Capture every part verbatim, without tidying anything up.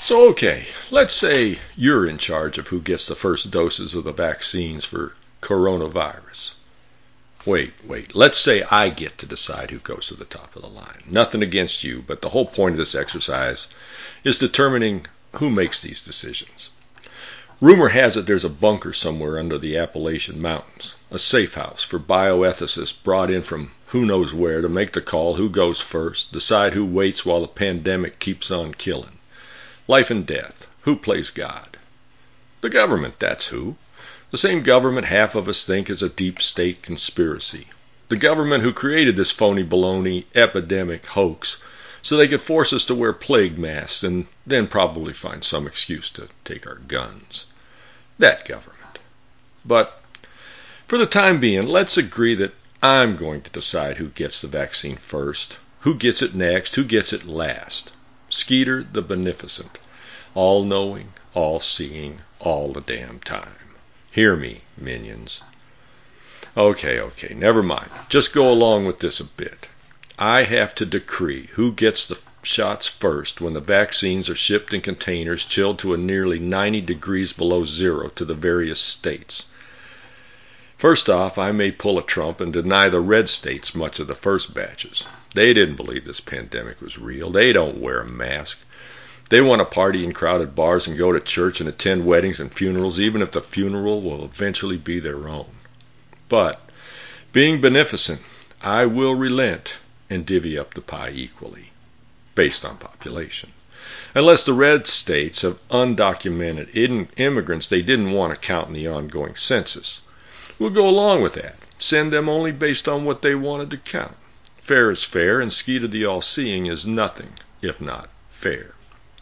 So, okay, let's say you're in charge of who gets the first doses of the vaccines for coronavirus. Wait, wait, let's say I get to decide who goes to the top of the line. Nothing against you, but the whole point of this exercise is determining who makes these decisions. Rumor has it there's a bunker somewhere under the Appalachian Mountains, a safe house for bioethicists brought in from who knows where to make the call who goes first, decide who waits while the pandemic keeps on killing. Life and death. Who plays God? The government, that's who. The same government half of us think is a deep state conspiracy. The government who created this phony baloney epidemic hoax so they could force us to wear plague masks and then probably find some excuse to take our guns. That government. But for the time being, let's agree that I'm going to decide who gets the vaccine first, who gets it next, who gets it last. Skeeter the Beneficent, all-knowing, all-seeing, all the damn time. Hear me, minions. Okay, okay, never mind. Just go along with this a bit. I have to decree who gets the shots first when the vaccines are shipped in containers chilled to a nearly ninety degrees below zero to the various states. First off, I may pull a Trump and deny the red states much of the first batches. They didn't believe this pandemic was real. They don't wear a mask. They want to party in crowded bars and go to church and attend weddings and funerals, even if the funeral will eventually be their own. But, being beneficent, I will relent and divvy up the pie equally, based on population. Unless the red states have undocumented immigrants they didn't want to count in the ongoing census. We'll go along with that. Send them only based on what they wanted to count. Fair is fair, and Skeeter the All-Seeing is nothing if not fair.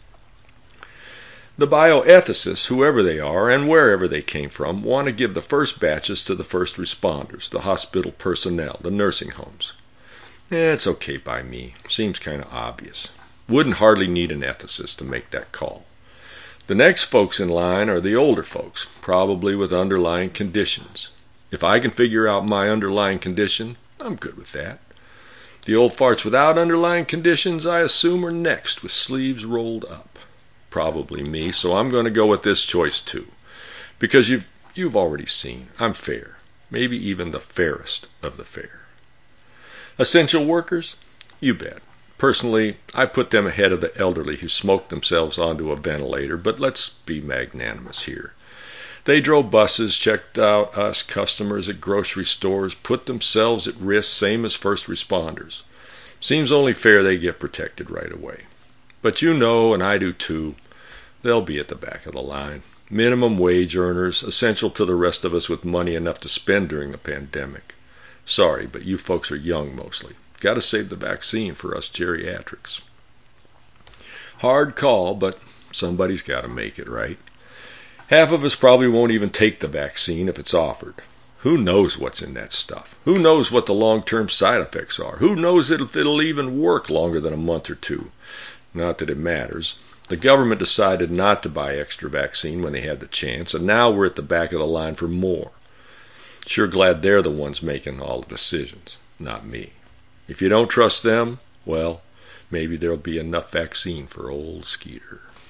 The bioethicists, whoever they are and wherever they came from, want to give the first batches to the first responders, the hospital personnel, the nursing homes. Eh, it's okay by me. Seems kind of obvious. Wouldn't hardly need an ethicist to make that call. The next folks in line are the older folks, probably with underlying conditions. If I can figure out my underlying condition, I'm good with that. The old farts without underlying conditions, I assume, are next with sleeves rolled up. Probably me, so I'm going to go with this choice too. Because you've, you've already seen, I'm fair. Maybe even the fairest of the fair. Essential workers? You bet. Personally, I put them ahead of the elderly who smoked themselves onto a ventilator, but let's be magnanimous here. They drove buses, checked out us customers at grocery stores, put themselves at risk, same as first responders. Seems only fair they get protected right away. But you know, and I do too, they'll be at the back of the line. Minimum wage earners, essential to the rest of us with money enough to spend during the pandemic. Sorry, but you folks are young mostly. Got to save the vaccine for us geriatrics. Hard call, but somebody's got to make it, right? Half of us probably won't even take the vaccine if it's offered. Who knows what's in that stuff? Who knows what the long-term side effects are? Who knows if it'll even work longer than a month or two? Not that it matters. The government decided not to buy extra vaccine when they had the chance, and now we're at the back of the line for more. Sure glad they're the ones making all the decisions, not me. If you don't trust them, well, maybe there'll be enough vaccine for old Skeeter.